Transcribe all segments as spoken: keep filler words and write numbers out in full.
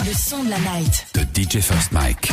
Le son de la night. De D J First Mike.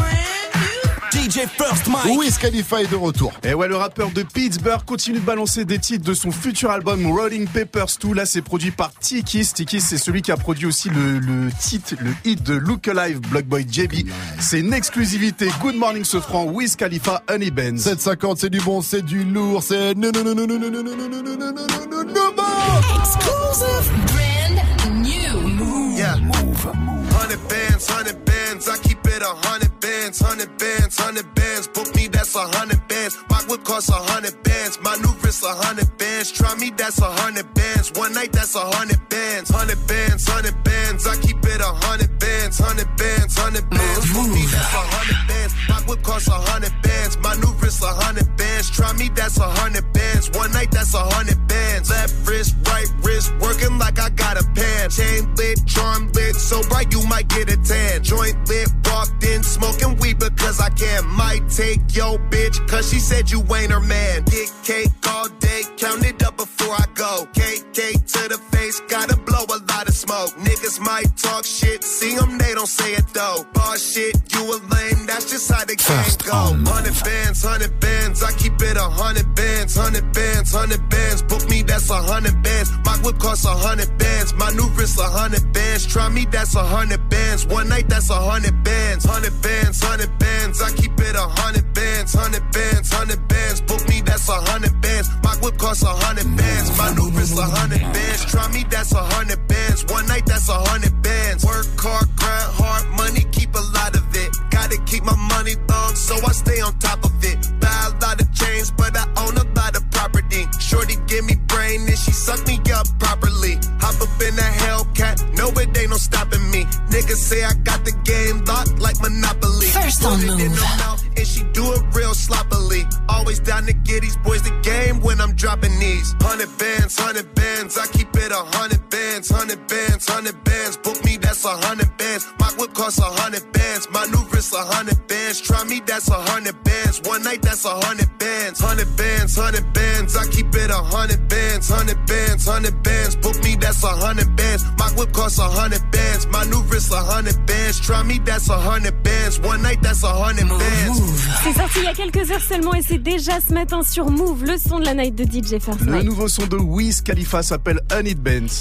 D J First Mike. Wiz Khalifa est de retour. Et ouais, le rappeur de Pittsburgh continue de balancer des titres de son futur album Rolling Papers deux. Là, c'est produit par T-Kiss. T-Kiss, c'est celui qui a produit aussi le, le titre, le hit de Look Alive, Block Boy J B. C'est une exclusivité. Good Morning Sofran, Wiz Khalifa, Honey Benz. sept cinquante, c'est du bon, c'est du lourd, c'est non non non non non non non non non non non non non non. Exclusive brand new. Move. Yeah. Move. Hundred bands, hundred bands. I keep it a hundred bands, hundred bands, hundred bands. Book me, that's a hundred bands. Rock would cost a hundred bands. My new wrist a hundred bands. Try me, that's a hundred bands. One night, that's a hundred bands. Hundred bands, hundred bands. I keep it a hundred bands, hundred bands, hundred bands. Book me, that's a hundred bands. Rock would cost a hundred bands. My new wrist a hundred bands. Try me, that's a hundred bands. One night, that's a hundred bands. Left wrist, right wrist, working like I got a pan. Chain lit, charm lit, so bright you might get a tan. Joint lit, walked in, smoking weed because I can. Might take your bitch, cause she said you ain't her man. Get cake all day, count it up before I go. Cake, cake to the face, gotta blow a lot of smoke. Niggas might talk shit, see them, they don't say it though. Boss shit, you a lame, that's just how the game go. Hundred bands, hundred bands, I keep it a hundred bands, hundred bands, hundred bands. Book me, that's a hundred bands. My whip costs a hundred bands, my new wrist a hundred bands. Try me, that's a hundred bands. One night, that's a hundred bands. Hundred bands, hundred bands. I keep it a hundred bands. Hundred bands, hundred bands. Book me, that's a hundred bands. My whip costs a hundred bands. My new wrist a hundred bands. Try me, that's a hundred bands. One night, that's a hundred bands. Work hard, grind hard, money, keep a lot of it. Gotta keep my money long, so I stay on top of it. Buy a lot of chains, but I own a lot of property. Shorty give me brain and she suck me up properly. Hop up in a Hellcat, no it ain't no stopping me. Niggas say I got the game locked like Monopoly. First on Move. And she do it real sloppily. Always down to get these boys the game when I'm dropping these. Hundred bands, hundred bands. I keep it a hundred bands, hundred bands, hundred bands. Book me, that's a hundred bands. My whip costs a hundred bands. My new wrist a hundred bands. Try me, that's a hundred bands. One night, that's a hundred bands. Hundred bands, hundred bands. I keep it a hundred bands, hundred bands, hundred bands. Book me, that's a hundred bands. My whip costs a hundred bands. My new wrist a hundred bands. Try me, that's a hundred bands. One night, that's a hundred bands. C'est sorti il y a quelques heures seulement et c'est déjà ce matin sur Move, le son de la night de D J First Mike. Le nouveau son de Wiz Khalifa s'appelle Honey Benz.